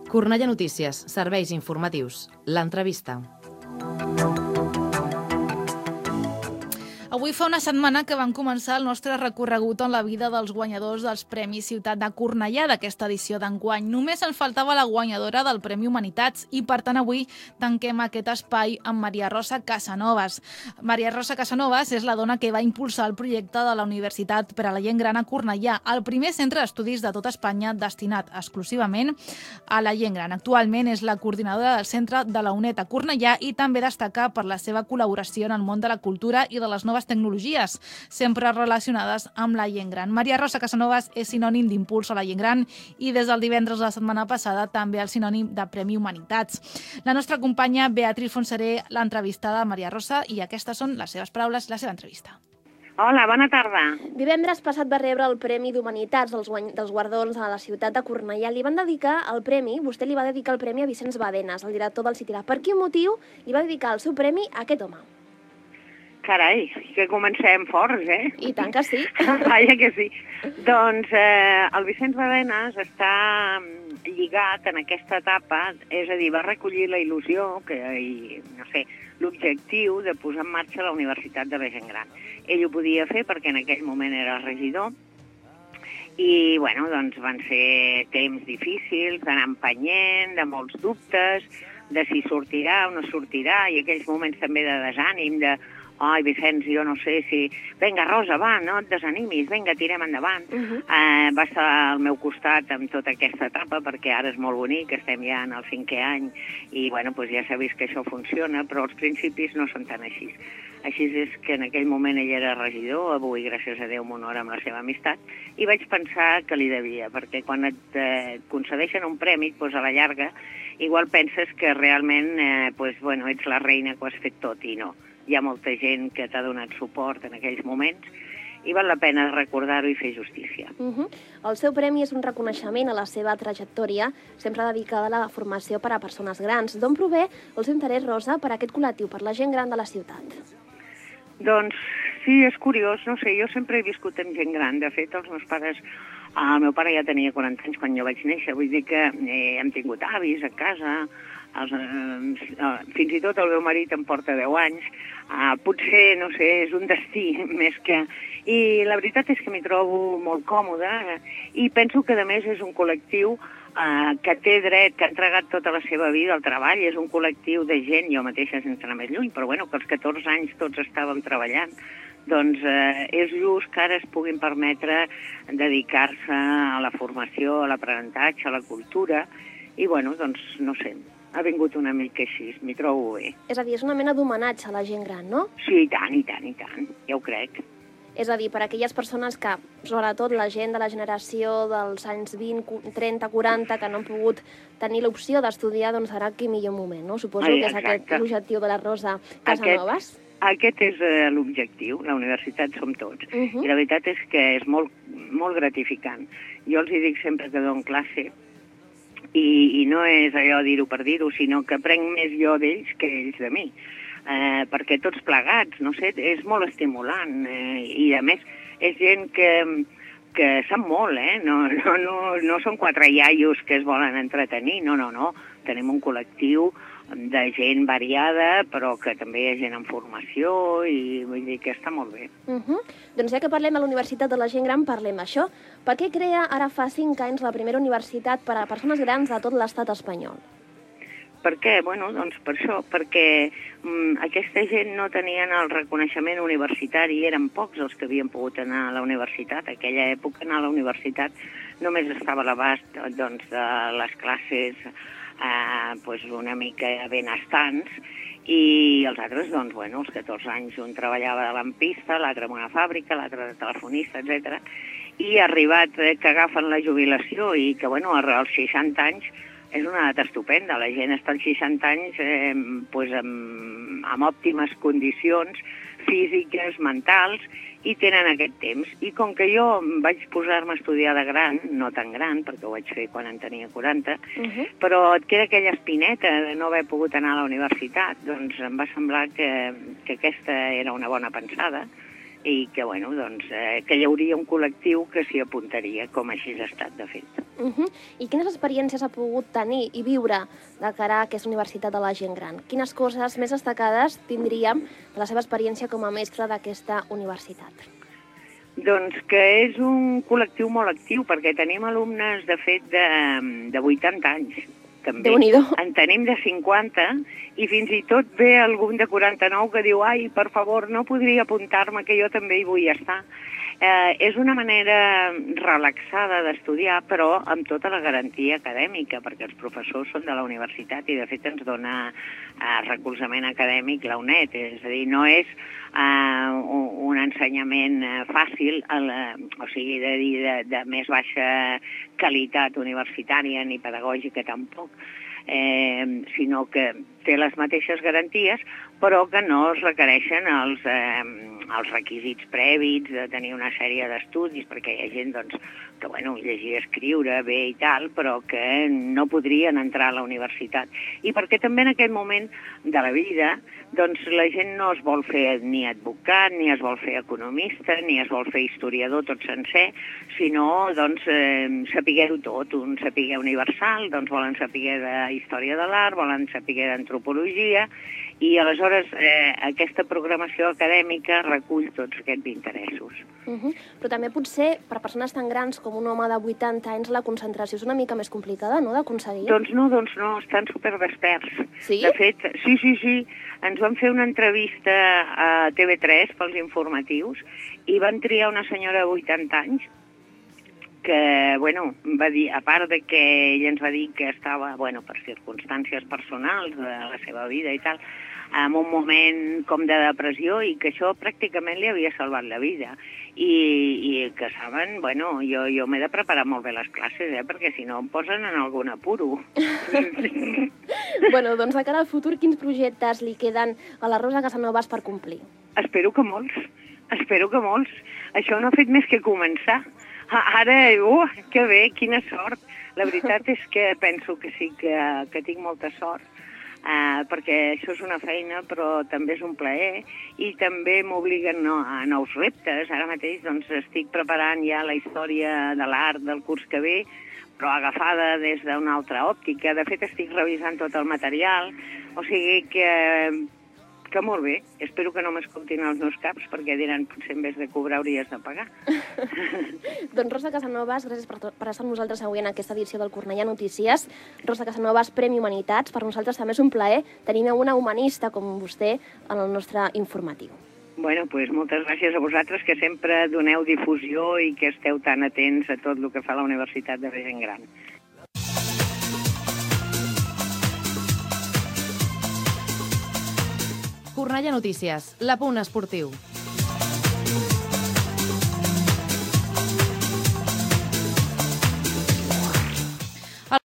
Cornellà Notícies, serveis informatius, l'entrevista. Avui fa una setmana que vam començar el nostre recorregut en la vida dels guanyadors dels Premis Ciutat de Cornellà d'aquesta edició d'enguany. Només ens faltava la guanyadora del Premi Humanitats i, per tant, avui tanquem aquest espai amb Maria Rosa Casanovas. Maria Rosa Casanovas és la dona que va impulsar el projecte de la Universitat per a la Gent Gran a Cornellà, el primer centre d'estudis de tot Espanya destinat exclusivament a la gent gran. Actualment és la coordinadora del centre de la UNED a Cornellà i també destaca per la seva col·laboració en el món de la cultura i de les noves tecnologies, sempre relacionades amb la gent gran. Maria Rosa Casanovas és sinònim d'impuls a la gent gran i des del divendres de la setmana passada també el sinònim de Premi Humanitats. La nostra companya Beatriz Fonseré l'ha entrevistada a Maria Rosa i aquestes són les seves paraules, la seva entrevista. Hola, bona tarda. Divendres passat va rebre el Premi d'Humanitats dels guardons a la ciutat de Cornellà. Li van dedicar el premi, vostè li va dedicar el premi a Vicenç Badenes, el director del CITIRA. Per quin motiu li va dedicar el seu premi a aquest home? Carai, que comencem forts, I tant que sí. Vaja que sí. Doncs el Vicenç Badenes està lligat en aquesta etapa, és a dir, va recollir la il·lusió i, no sé, l'objectiu de posar en marxa la Universitat de la Gent Gran. Ell ho podia fer perquè en aquell moment era regidor i, bueno, doncs van ser temps difícils, d'anar empenyent, de molts dubtes, de si sortirà o no sortirà, i aquells moments també de desànim, de ai, Vicenç, jo no sé si... Vinga, Rosa, va, no et desanimis, vinga, tirem endavant. Va estar al meu costat amb tota aquesta etapa, perquè ara és molt bonic, estem ja en el 5è any, i, bueno, doncs ja s'ha vist que això funciona, però els principis no són tan així. Així és que en aquell moment ell era regidor, avui, gràcies a Déu, m'honora amb la seva amistat, i vaig pensar que li devia, perquè quan et concedeixen un premi, doncs a la llarga, igual penses que realment, bueno, ets la reina que ho has fet tot, i no. Hi ha molta gent que t'ha donat suport en aquells moments i val la pena recordar-ho i fer justícia. El seu premi és un reconeixement a la seva trajectòria, sempre dedicada a la formació per a persones grans. D'on prové el seu interès, Rosa, per aquest col·lectiu, per la gent gran de la ciutat? Doncs sí, és curiós, no sé, jo sempre he viscut amb gent gran. De fet, els meus pares... El meu pare ja tenia 40 anys quan jo vaig néixer, vull dir que hem tingut avis a casa, fins i tot el meu marit em porta 10 anys, potser, no sé, és un destí més que... I la veritat és que m'hi trobo molt còmoda i penso que, a més, és un col·lectiu que té dret, que ha entregat tota la seva vida al treball, és un col·lectiu de gent, jo mateixa sense anar més lluny, però bueno, que als 14 anys tots estàvem treballant, doncs és just que ara es puguin permetre dedicar-se a la formació, a l'aprenentatge, a la cultura, i bueno, doncs no sé, ha vingut una mica així, m'hi trobo bé. És a dir, és una mena d'homenatge a la gent gran, no? Sí, i tant, ja ho crec. És a dir, per a aquelles persones que, sobretot la gent de la generació dels anys 20, 30, 40, que no han pogut tenir l'opció d'estudiar, doncs serà aquí millor moment, no? Suposo que és aquest l'objectiu de la Rosa Casanovas. Aquest és l'objectiu, la universitat som tots. I la veritat és que és molt, molt gratificant. Jo els dic sempre que dono classe, i no és allò dir-ho per dir-ho, sinó que aprenc més jo d'ells que ells de mi. Perquè tots plegats, no sé, és molt estimulant. I a més, és gent que sap molt, no són 4 iaios que es volen entretenir, no. Tenim un col·lectiu de gent variada, però que també hi ha gent en formació i vull dir que està molt bé. Doncs ja que parlem de la Universitat de la Gent Gran, parlem d'això. Per què crea ara fa 5 anys la primera universitat per a persones grans de tot l'estat espanyol? Per què? Bueno, doncs per això, perquè aquesta gent no tenien el reconeixement universitari, eren pocs els que havien pogut anar a la universitat. En aquella època anar a la universitat només estava a l'abast de les classes una mica benestants, i els altres, doncs, bueno, als 14 anys un treballava de lampista, l'altre en una fàbrica, l'altre de telefonista, etc. I ha arribat que agafen la jubilació i que, bueno, als 60 anys és una edat estupenda. La gent està als 60 anys amb òptimes condicions físiques, mentals, i tenen aquest temps. I com que jo vaig posar-me a estudiar de gran, no tan gran, perquè ho vaig fer quan en tenia 40, però et queda aquella espineta de no haver pogut anar a la universitat, doncs em va semblar que aquesta era una bona pensada i que, bueno, doncs, que hi hauria un col·lectiu que s'hi apuntaria, com així ha estat, de fet. I quines experiències ha pogut tenir i viure de cara a aquesta universitat de la gent gran? Quines coses més destacades tindríem de la seva experiència com a mestre d'aquesta universitat? Doncs que és un col·lectiu molt actiu, perquè tenim alumnes, de fet, de 80 anys. També. Déu-n'hi-do. En tenim de 50 i fins i tot ve algun de 49 que diu ai, per favor, no podria apuntar-me, que jo també hi vull estar. És una manera relaxada d'estudiar, però amb tota la garantia acadèmica, perquè els professors són de la universitat i, de fet, ens dona recolzament acadèmic la UNED. És a dir, no és un ensenyament fàcil, o sigui, de més baixa qualitat universitària ni pedagògica tampoc, sinó que té les mateixes garanties, però que no es requereixen els requisits prèvits de tenir una sèrie d'estudis, perquè hi ha gent que llegir i escriure bé i tal, però que no podrien entrar a la universitat. I perquè també en aquest moment de la vida la gent no es vol fer ni advocat, ni es vol fer economista, ni es vol fer historiador tot sencer, sinó saber-ho tot, un saber universal, volen saber de història de l'art, volen saber d'antropologia, i aleshores aquesta programació acadèmica recull tots aquests interessos. Però també potser per persones tan grans com un home de 80 anys la concentració és una mica més complicada, no?, d'aconseguir? Doncs no, estan superdesperts. Sí? De fet, sí. Ens van fer una entrevista a TV3 pels informatius i van triar una senyora de 80 anys que, va dir, a part de que ella ens va dir que estava, per circumstàncies personals de la seva vida i tal, en un moment com de depressió, i que això pràcticament li havia salvat la vida. I que saben, jo m'he de preparar molt bé les classes, perquè si no em posen en algun apuro. Doncs de cara al futur, quins projectes li queden a la Rosa Casanovas per complir? Espero que molts. Això no ha fet més que començar. Ara, que bé, quina sort. La veritat és que penso que sí que tinc molta sort, perquè això és una feina, però també és un plaer, i també m'obliguen a nous reptes. Ara mateix estic preparant ja la història de l'art del curs que ve, però agafada des d'una altra òptica. De fet, estic revisant tot el material, o sigui que molt bé. Espero que no m'escoltin els meus caps, perquè diran, potser en vez de cobrar hauries de pagar. Doncs Rosa Casanovas, gràcies per estar amb nosaltres avui en aquesta edició del Cornellà Notícies. Rosa Casanovas, Premi Humanitats. Per nosaltres també és un plaer tenir una humanista com vostè en el nostre informatiu. Moltes gràcies a vosaltres, que sempre doneu difusió i que esteu tan atents a tot el que fa la Universitat de la Gent Gran. Cornellà Notícies, l'apunt esportiu.